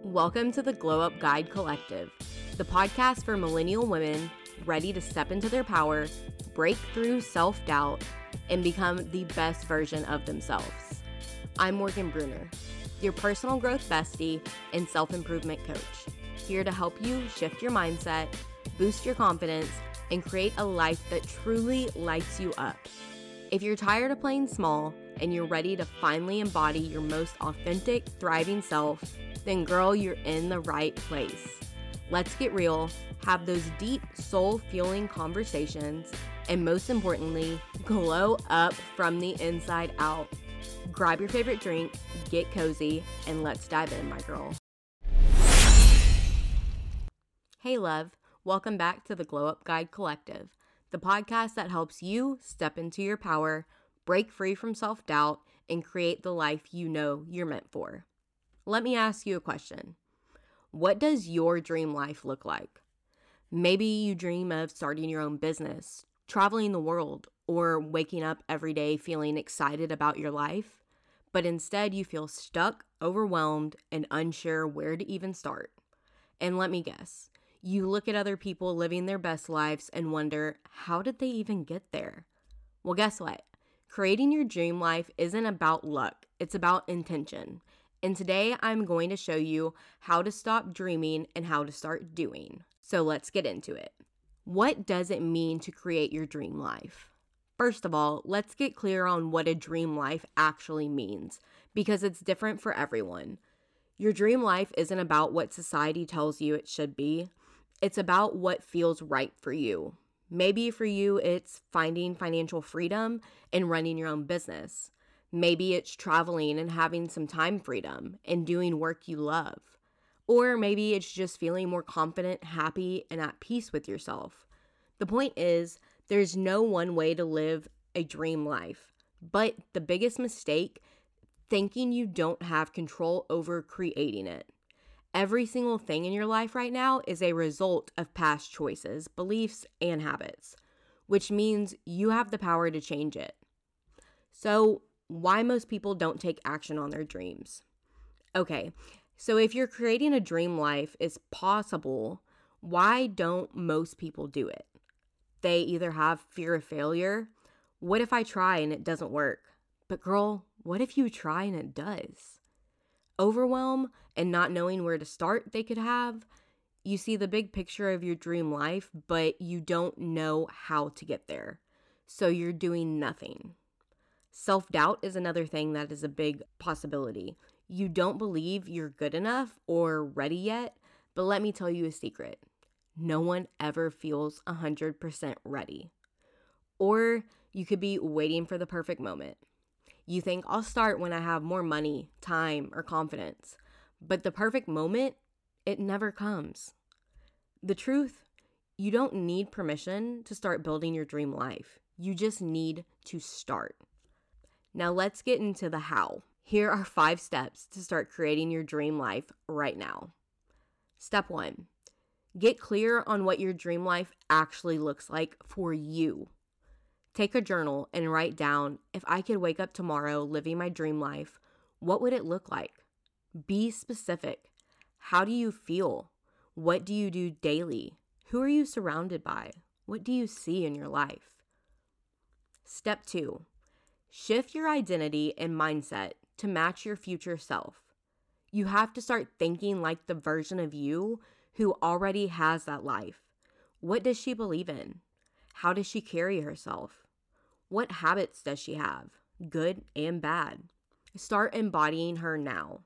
Welcome to the Glow Up Guide Collective, the podcast for millennial women ready to step into their power, break through self-doubt, and become the best version of themselves. I'm Morgan Bruner, your personal growth bestie and self-improvement coach, here to help you shift your mindset, boost your confidence, and create a life that truly lights you up. If you're tired of playing small and you're ready to finally embody your most authentic, thriving self, then girl, you're in the right place. Let's get real, have those deep, soul-fueling conversations, and most importantly, glow up from the inside out. Grab your favorite drink, get cozy, and let's dive in, my girl. Hey love, welcome back to the Glow Up Guide Collective, the podcast that helps you step into your power, break free from self-doubt, and create the life you know you're meant for. Let me ask you a question. What does your dream life look like? Maybe you dream of starting your own business, traveling the world, or waking up every day feeling excited about your life, but instead you feel stuck, overwhelmed, and unsure where to even start. And let me guess, you look at other people living their best lives and wonder, how did they even get there? Well, guess what? Creating your dream life isn't about luck, it's about intention. And today I'm going to show you how to stop dreaming and how to start doing. So let's get into it. What does it mean to create your dream life? First of all, let's get clear on what a dream life actually means, because it's different for everyone. Your dream life isn't about what society tells you it should be. It's about what feels right for you. Maybe for you, it's finding financial freedom and running your own business. Maybe it's traveling and having some time freedom and doing work you love. Or maybe it's just feeling more confident, happy, and at peace with yourself. The point is, there's no one way to live a dream life. But the biggest mistake, thinking you don't have control over creating it. Every single thing in your life right now is a result of past choices, beliefs, and habits, which means you have the power to change it. So, why most people don't take action on their dreams? Okay, so if you're creating a dream life is possible, why don't most people do it? They either have fear of failure. What if I try and it doesn't work? But girl, what if you try and it does? Overwhelm and not knowing where to start they could have. You see the big picture of your dream life, but you don't know how to get there. So you're doing nothing. Self-doubt is another thing that is a big possibility. You don't believe you're good enough or ready yet, but let me tell you a secret. No one ever feels 100% ready. Or you could be waiting for the perfect moment. You think, I'll start when I have more money, time, or confidence. But the perfect moment, it never comes. The truth, you don't need permission to start building your dream life. You just need to start. Now let's get into the how. Here are 5 steps to start creating your dream life right now. Step 1, get clear on what your dream life actually looks like for you. Take a journal and write down, if I could wake up tomorrow living my dream life, what would it look like? Be specific. How do you feel? What do you do daily? Who are you surrounded by? What do you see in your life? Step 2, shift your identity and mindset to match your future self. You have to start thinking like the version of you who already has that life. What does she believe in? How does she carry herself? What habits does she have, good and bad? Start embodying her now.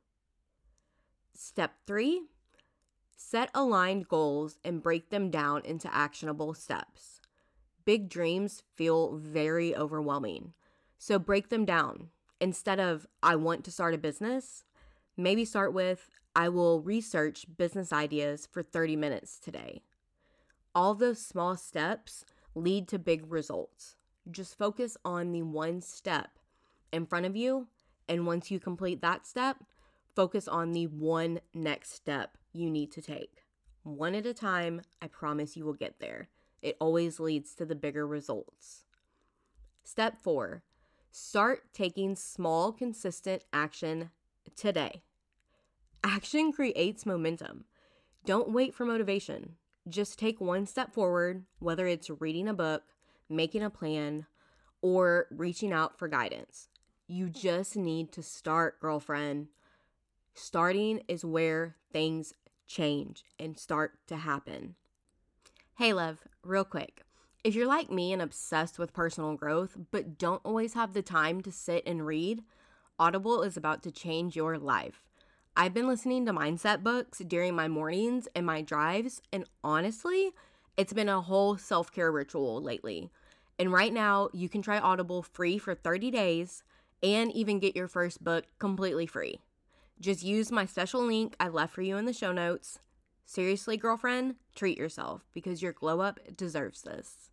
Step 3, set aligned goals and break them down into actionable steps. Big dreams feel very overwhelming. So break them down. Instead of, I want to start a business, maybe start with, I will research business ideas for 30 minutes today. All those small steps lead to big results. Just focus on the one step in front of you, and once you complete that step, focus on the one next step you need to take. One at a time, I promise you will get there. It always leads to the bigger results. Step 4, start taking small, consistent action today. Action creates momentum. Don't wait for motivation. Just take one step forward, whether it's reading a book, making a plan, or reaching out for guidance. You just need to start, girlfriend. Starting is where things change and start to happen. Hey, love, real quick. If you're like me and obsessed with personal growth, but don't always have the time to sit and read, Audible is about to change your life. I've been listening to mindset books during my mornings and my drives, and honestly, it's been a whole self-care ritual lately. And right now, you can try Audible free for 30 days and even get your first book completely free. Just use my special link I left for you in the show notes. Seriously, girlfriend, treat yourself because your glow up deserves this.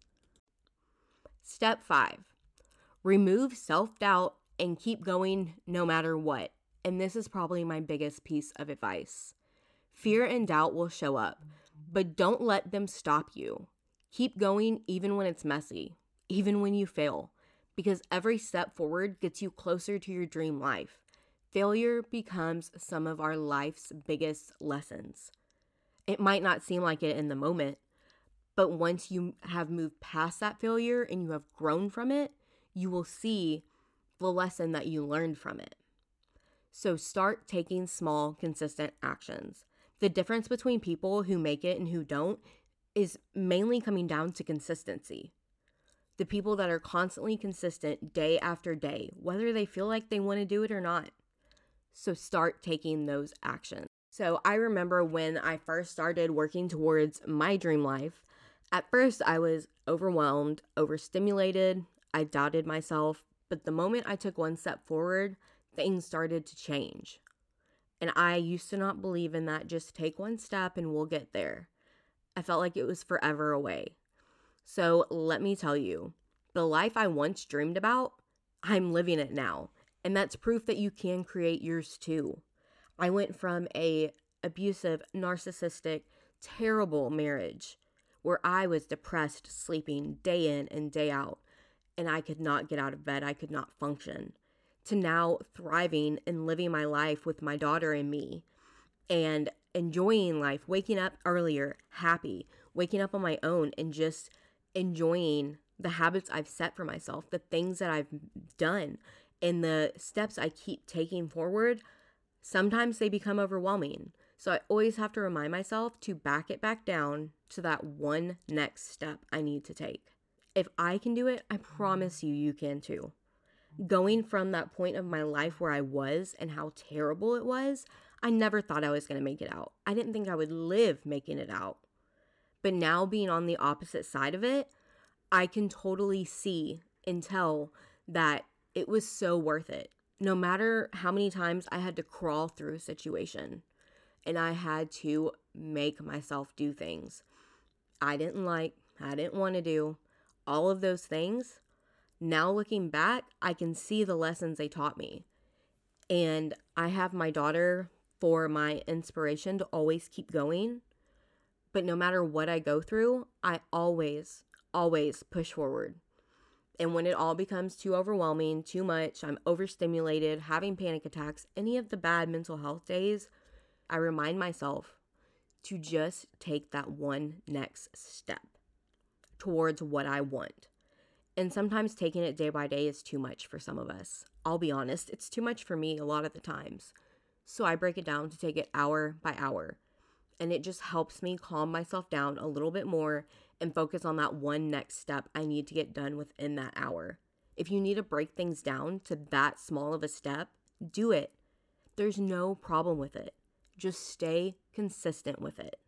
Step 5. Remove self-doubt and keep going no matter what. And this is probably my biggest piece of advice. Fear and doubt will show up, but don't let them stop you. Keep going even when it's messy, even when you fail, because every step forward gets you closer to your dream life. Failure becomes some of our life's biggest lessons. It might not seem like it in the moment, but once you have moved past that failure and you have grown from it, you will see the lesson that you learned from it. So start taking small, consistent actions. The difference between people who make it and who don't is mainly coming down to consistency. The people that are constantly consistent day after day, whether they feel like they want to do it or not. So start taking those actions. So I remember when I first started working towards my dream life, at first I was overwhelmed, overstimulated, I doubted myself, but the moment I took one step forward, things started to change. And I used to not believe in that, just take one step and we'll get there. I felt like it was forever away. So let me tell you, the life I once dreamed about, I'm living it now. And that's proof that you can create yours too. I went from a abusive, narcissistic, terrible marriage where I was depressed, sleeping day in and day out, and I could not get out of bed. I could not function, to now thriving and living my life with my daughter and me and enjoying life, waking up earlier, happy, waking up on my own and just enjoying the habits I've set for myself, the things that I've done and the steps I keep taking forward. Sometimes they become overwhelming. So I always have to remind myself to back it back down to that one next step I need to take. If I can do it, I promise you, you can too. Going from that point of my life where I was and how terrible it was, I never thought I was going to make it out. I didn't think I would live making it out. But now being on the opposite side of it, I can totally see and tell that it was so worth it. No matter how many times I had to crawl through a situation and I had to make myself do things I didn't like, I didn't want to do, all of those things. Now looking back, I can see the lessons they taught me. And I have my daughter for my inspiration to always keep going. But no matter what I go through, I always push forward. And when it all becomes too overwhelming, too much, I'm overstimulated, having panic attacks, any of the bad mental health days, I remind myself to just take that one next step towards what I want. And sometimes taking it day by day is too much for some of us. I'll be honest, it's too much for me a lot of the times. So I break it down to take it hour by hour. And it just helps me calm myself down a little bit more and focus on that one next step I need to get done within that hour. If you need to break things down to that small of a step, do it. There's no problem with it. Just stay consistent with it.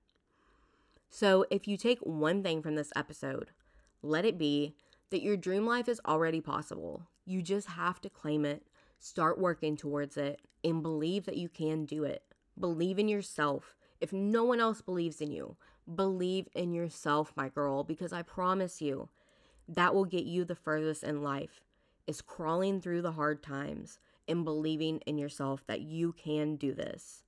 So if you take one thing from this episode, let it be that your dream life is already possible. You just have to claim it, start working towards it, and believe that you can do it. Believe in yourself. If no one else believes in you, believe in yourself, my girl, because I promise you, that will get you the furthest in life, is crawling through the hard times and believing in yourself that you can do this.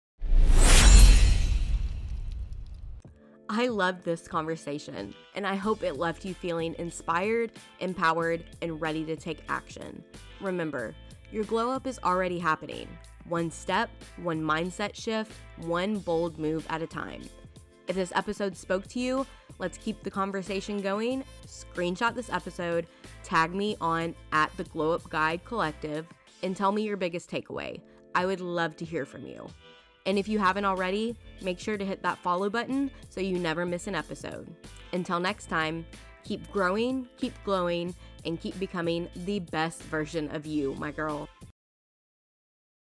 I loved this conversation, and I hope it left you feeling inspired, empowered, and ready to take action. Remember, your glow up is already happening. one step, one mindset shift, one bold move at a time. If this episode spoke to you, let's keep the conversation going. Screenshot this episode, tag me on @theglowupguidecollective, and tell me your biggest takeaway. I would love to hear from you. And if you haven't already, make sure to hit that follow button so you never miss an episode. Until next time, keep growing, keep glowing, and keep becoming the best version of you, my girl.